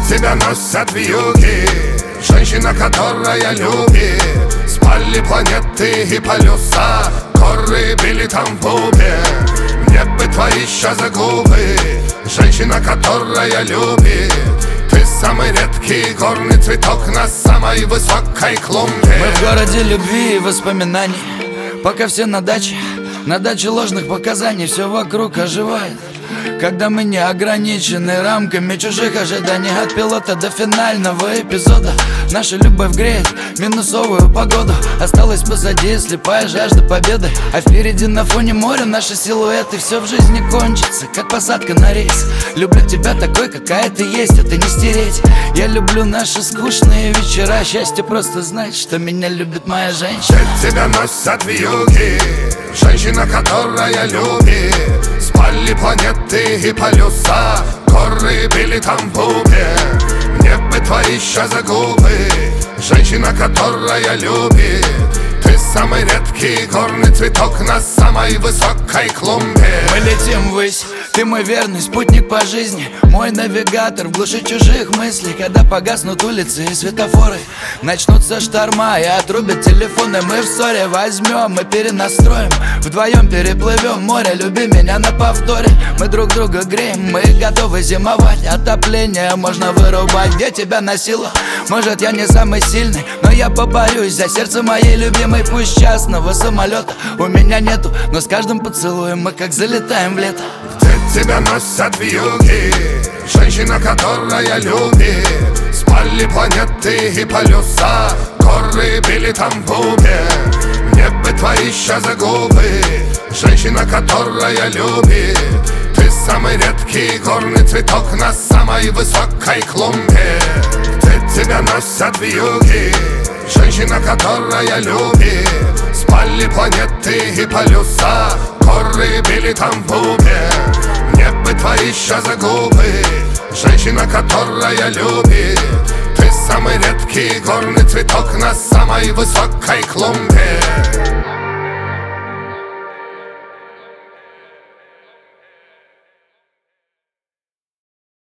Тебя носят вьюги, женщина, которая любит. Спали планеты и полюса, горы били там в бубе. Мне бы твои сейчас губы, женщина, которая любит. Ты самый редкий горный цветок на самой высокой клумбе. Мы в городе любви и воспоминаний, пока все на даче ложных показаний. Все вокруг оживает, когда мы не ограничены рамками чужих ожиданий. От пилота до финального эпизода наша любовь греет минусовую погоду. Осталась позади слепая жажда победы, а впереди на фоне моря наши силуэты. Все в жизни кончится, как посадка на рейс. Люблю тебя такой, какая ты есть, это не стереть. Я люблю наши скучные вечера. Счастье просто знать, что меня любит моя женщина. Тебя носят вьюги, женщина, которая любит. Спали планеты и полюса, горы били там в бубе. Мне бы твои сейчас губы, женщина, которая любит. Ты самый редкий горный цветок на самой высокой клумбе. Мы летим ввысь, ты мой верный спутник по жизни, мой навигатор в глуши чужих мыслей. Когда погаснут улицы и светофоры, начнутся шторма и отрубят телефоны. Мы в ссоре возьмем и перенастроим, вдвоем переплывем море. Люби меня на повторе, мы друг друга греем. Мы готовы зимовать, отопление можно вырубать. Где тебя носило? Может, я не самый сильный, но я поборюсь за сердце моей любимой. Пусть частного самолета у меня нету, но с каждым поцелуем мы как залетаем в лето. Где тебя носят вьюги, женщина, которая любит. Спали планеты и полюса, горы били там в бубе. Мне бы твои сейчас губы, женщина, которая любит. Ты самый редкий горный цветок на самой высокой клумбе. Где тебя носят вьюги, женщина, которая любит. Спали планеты и полюса, горы били там в бубе. Мне бы твои сейчас губы, женщина, которая любит. Ты самый редкий горный цветок на самой высокой клумбе.